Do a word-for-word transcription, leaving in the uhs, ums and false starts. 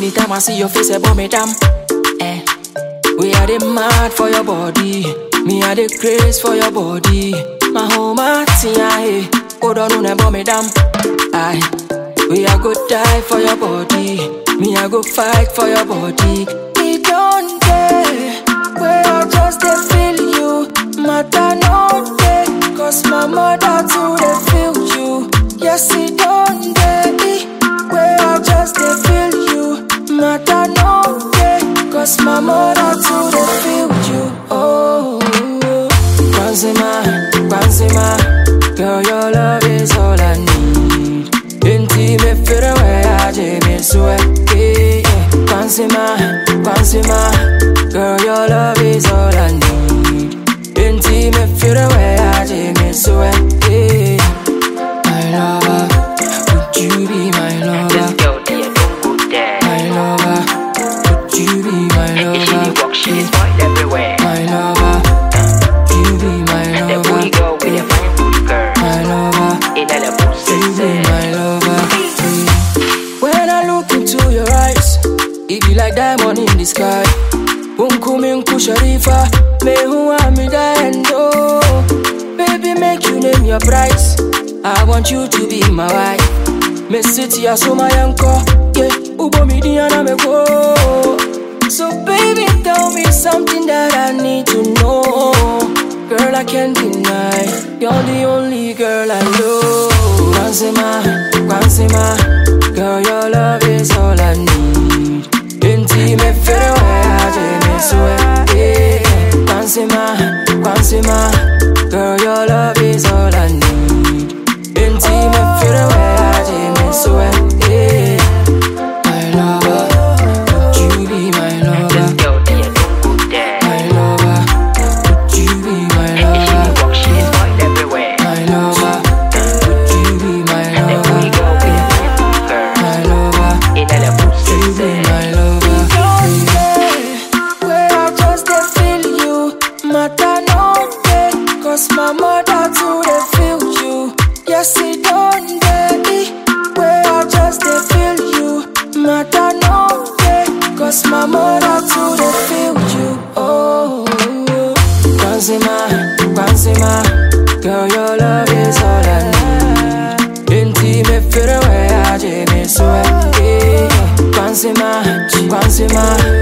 Anytime I see your face, I bomb me damn. Eh. We are the mad for your body. Me are the craze for your body. My home at hey. Hold on, no bomb me damn. Aye. We are go die for your body. Me I go fight for your body. It don't care. We are just they feel you. Matter no day. Cause my mother too they feel you. Yes it don't care. We are just they feel you. Matter no day. Cause my mother too they feel you. Oh, Kwanzima, Kwanzima, girl your love is all I need. Inti me feel away, I just me sweat. Kwanzima, Kwanzima, girl your love is all I need. Inti me feel away, I just me sweat. My lover, would you be my lover? This girl there don't go there. My lover, would you be my And if she lover? dey walk, she dey spoil everywhere. My lover, would you be my And the lover? booty girl with the fine booty girl. My lover, In the pussy you be say. my lover. When I look into your eyes, it be like diamond in the sky. Unkumin Sharifa, me who am me endo. Baby, make you name your price. I want you to be my wife. Me city asoma yanko, yeah. Ubo mi diana me go. So baby, tell me something that I need to know. Girl, I can't deny, you're the only girl I know. Kwanzima, Kwanzima, girl, your love is all I need. Inti me feel away, I just me sweat. Yeah. Kwanzima, Kwanzima, girl, your love is all I need. Inti me feel away, I just me sweat. Yeah. My lover, would you be my This lover? girl there don't go there. My lover, would you be my And if she dey lover? walk, she dey spoil everywhere. My lover, would you be my And the booty lover? girl with the fine booty girl. My lover, In the would pussy you be say. my lover? Where I just they feel you, matter no day. Cause my mother too they feel you. Yes it don't day. Where I just they feel you, matter no day. Cause my mother too they feel you. Oh, Kwanzima, Kwanzima, girl your love is all I need. Inti me feel away, I just me sweat. Kwanzima, Kwanzima,